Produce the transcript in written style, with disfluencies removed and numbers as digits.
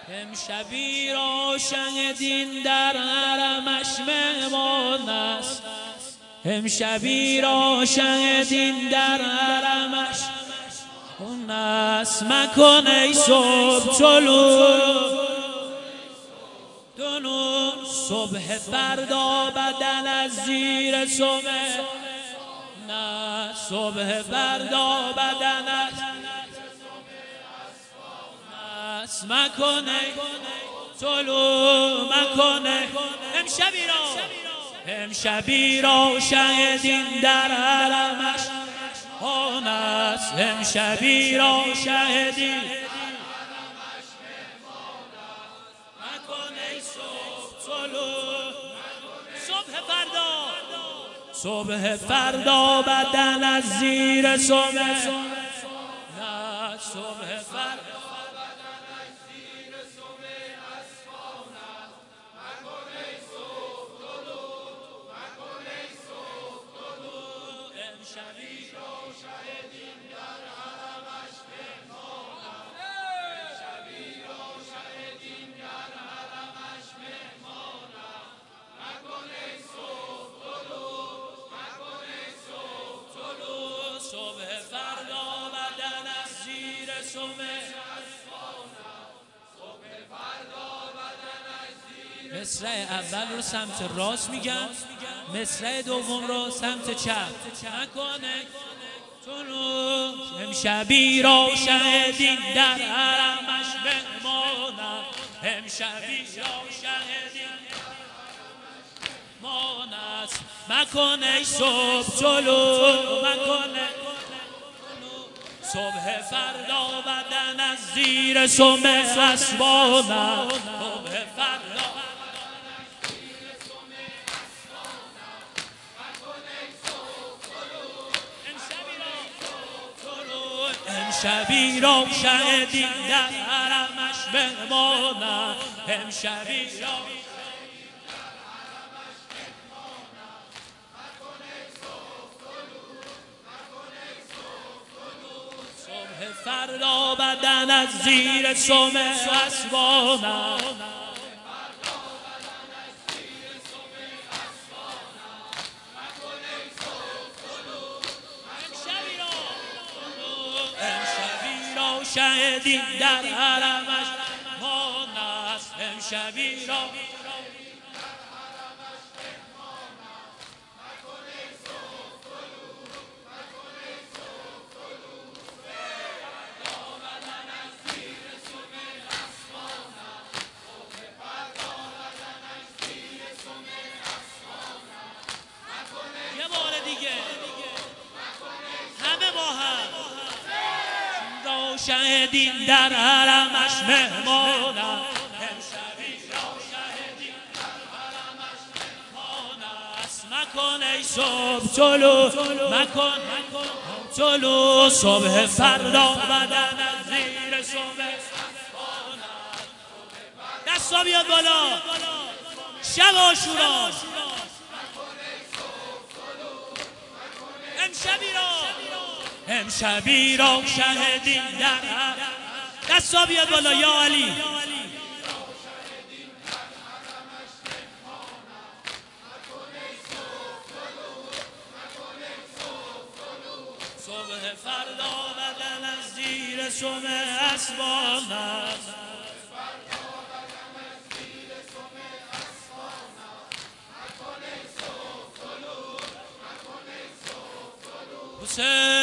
امشبی روشن دین در حرمش مهمان است. امشبی روشن دین در حرمش اون است. مکن ای صبح طلوع دنور، صبح فردا بدن از زیر صبح نه. صبح فردا بدن از مکنه طلوع مکنه. امشبی را شهدین در حرمش آن است. امشبی را شهدین مکنه صبح طلوع. صبح فردا بدن از زیر صبح نه. صبح فردا مصرع اول رو سمت راست میگم، مصرع دوم رو سمت چپ. نکنه طلوع امشبی روشن دین در حرمش مهمانم. امشبی روشن دین مهمان است. مکنه صبح طلوع مکنه صبح فردا بدن از زیر صبح اسبانم. صبح فردا امشبی روشن دین در حرمش مهمانم. امشبی صبح فردا بدن از زیر صبح اسبانم. شهدین در حرمش مان است. امشبی را یه بار دیگه همه با هم شهدین در حرمش مهمانم. امشبی شهدین در حرمش مهمان است. مکن ای صبح طلوع مکن طلوع. صبح فردا بدن از زیر صبح دستا بیاد بالا. شب عاشورا امشبی را شهدین در دستا بیاد بالا. یا علی صبح فردا بدن از زیر صبح اسبانم. حسین